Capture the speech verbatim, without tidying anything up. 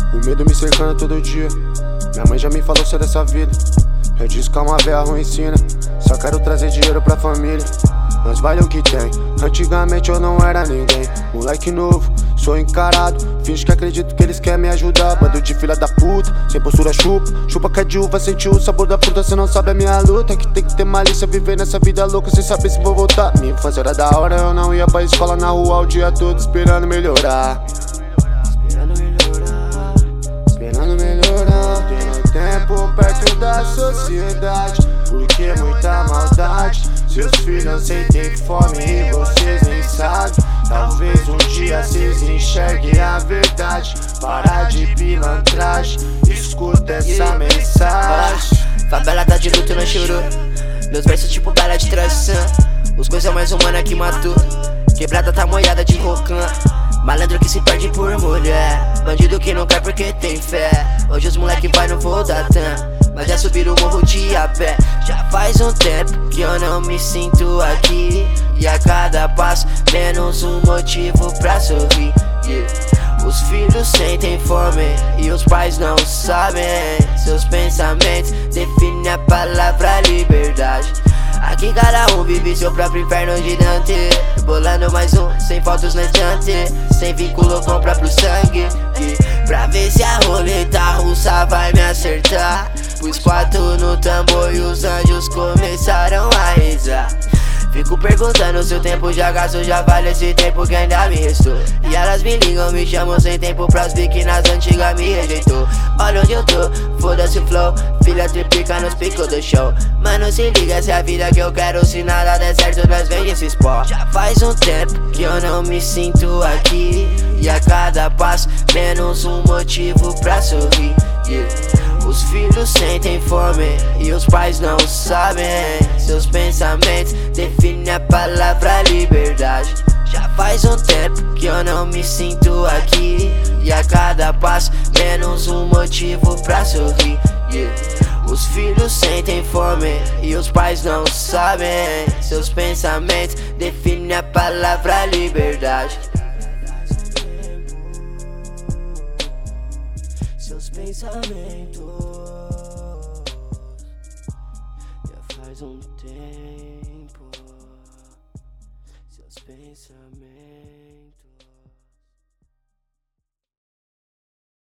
O medo me cercando todo dia. Minha mãe já me falou sai dessa vida. Eu disse que uma véia ruim ensina. Só quero trazer dinheiro pra família. Mas vale o que tem. Antigamente eu não era ninguém. Moleque novo, sou encarado. Finge que acredito que eles querem me ajudar. Bando de filha da puta, sem postura chupa. Chupa que é de uva, sentiu o sabor da fruta. Cê não sabe a minha luta, que tem que ter malícia. Viver nessa vida louca sem saber se vou voltar. Minha infância era da hora, eu não ia pra escola na rua o dia todo esperando melhorar. Esperando melhorar, esperando melhorar. Tendo tempo perto da sociedade, porque muita maldade. Seus filhos sentem fome e vocês nem sabem. Talvez um dia vocês enxerguem a verdade. Para de pilantragem, escuta essa mensagem. Favela tá de luto, não chorou. Meus versos tipo bala de traição. Os coisas mais humanas que matou. Quebrada tá molhada de rocan. Malandro que se perde por mulher. Bandido que não cai porque tem fé. Hoje os moleque vai no voo da tam, mas já subiram o morro de a pé. Já faz um tempo que eu não me sinto aqui. E a cada passo menos um motivo pra sorrir, yeah. Os filhos sentem fome e os pais não sabem. Seus pensamentos definem a palavra liberdade. Aqui cada um vive seu próprio inferno de Dante. Bolando mais um, sem fotos na estante. Sem vínculo com o próprio sangue, yeah. Pra ver se a roleta russa vai me acertar. Pus quatro no tambor e os anjos começaram a rezar. Fico perguntando se o tempo já gastou, já vale esse tempo que ainda me restou. E elas me ligam, me chamam sem tempo pras ver que nas antigas me rejeitou. Olha onde eu tô, foda-se o flow. Filha triplica nos picos do show. Mano, se liga, essa é a vida que eu quero. Se nada der certo, nós vende esses pó. Já faz um tempo que eu não me sinto aqui. E a cada passo, menos um motivo pra sorrir, yeah. Os filhos sentem fome e os pais não sabem. Seus pensamentos definem a palavra liberdade. Já faz um tempo que eu não me sinto aqui. E a cada passo menos um motivo pra sorrir, yeah. Os filhos sentem fome e os pais não sabem. Seus pensamentos definem a palavra liberdade. Seus pensamentos, já faz um tempo. Seus pensamentos.